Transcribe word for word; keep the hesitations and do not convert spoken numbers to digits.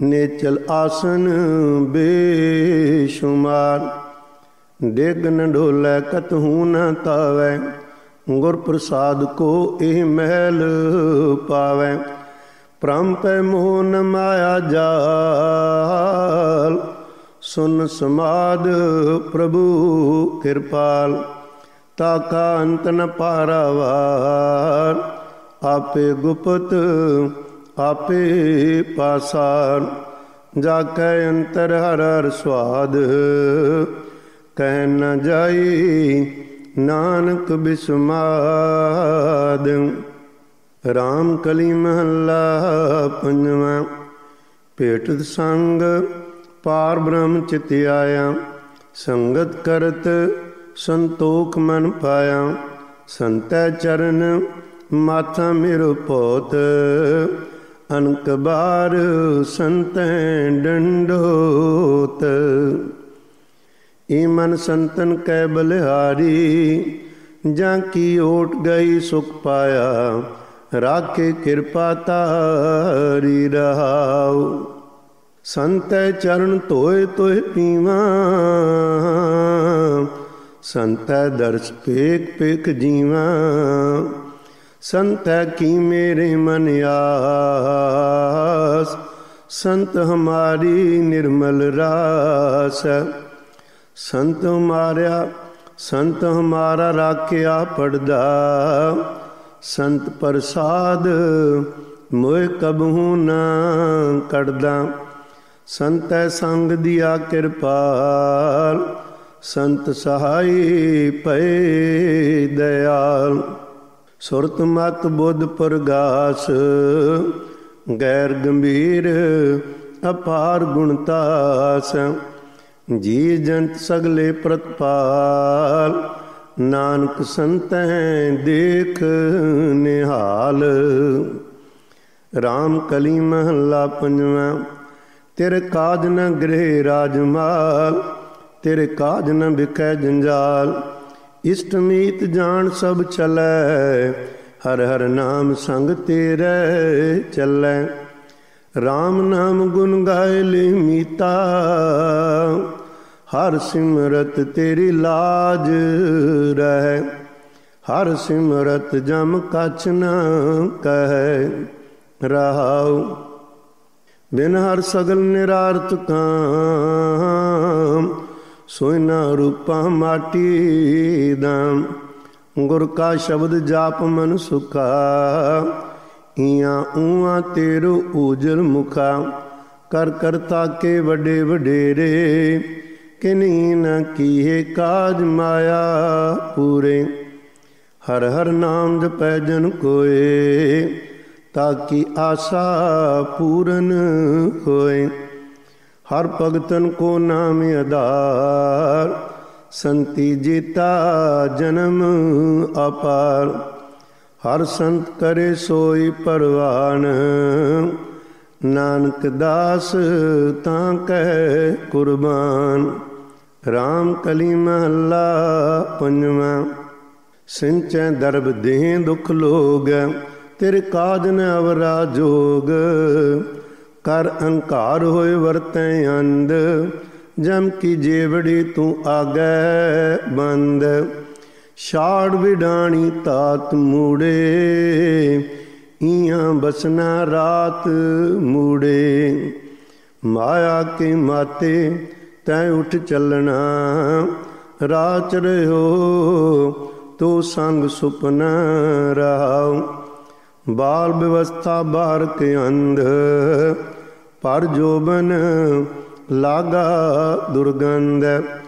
नेचल आसन बेशुमार। डिग न डोलै कतहूँ न तावै, गुर प्रसाद को एह महल पावै। भ्रम पै मोह न माया जाल, सुन समाद प्रभु कृपाल। ताका अंत न पारावार, आपे गुप्त आपे पासार। जाकै अंतर हर हर स्वाद, कह न जाई नानक बिस्माद। राम कली महला पंजवां। भेटत संग पार ब्रह्म चित आया, संगत करत संतोख मन पाया। संतै चरण माथा मेरो पोत, अनक बार संतैं डंडोत। ए मन संतन कै बलिहारी, जाकी ओट गई सुख पाया। राखे कृपा तारी रहाओ, संतै चरण धोए तोह पीवा। संतै दर्श पेख पेख जीवा, संतै की मेरे मन आस। संत हमारी निर्मल रास, संत हमारा संत हमारा राख्या पड़दा। संत प्रसाद मोह कबहू न कड़दा। संतै संग दिया कृपाल, संत सहाय पए दयाल। सुरत मत बुध प्रगास, गैर गंभीर अपार गुणतास। जी जंत सगले प्रतपाल, नानक संतैं देख निहाल। राम कली महला पंजवां। तेरे काज न गृह राजमाल, तेरे काज न बिकै जंजाल। इष्ट मीत जान सब चलै, हर हर नाम संग तेरे चलै। राम नाम गुण गाए ले मीता, हर सिमरत तेरी लाज रहै। हर सिमरत जम कछ न कहै रहाओ। बिन हर सगल निरार्थ काम, सोयना रूपा माटी दाम। गुर का शब्द जाप मन सुखा, इयां ऊआं तेरो ऊजल मुखा। कर करता के वडे वडेरे, किन्हीं न किए काज माया पूरे। हर हर नाम जपै जन कोय, ताकि आशा पूरन होए। हर भगतन को नाम आधार, संति जीता जन्म अपार। हर संत करे सोई परवान, नानक दास तां कह कुर्बान। राम कली महला पंजवां। सिंचै दरब देह दुख लोग, तेरे काज न अवरा जोग। कर अहंकार होए वरतै अंध, जम की जेवड़ी तू आगै बंद। छाड़ विडाणी तात मूड़े, इयां बसना रात मूड़े। माया के माते तै उठ चलना, राच रहो तो संग सुपना रहाओ। बाल व्यवस्था बार के अंध, पर जोबन लागा दुर्गंध।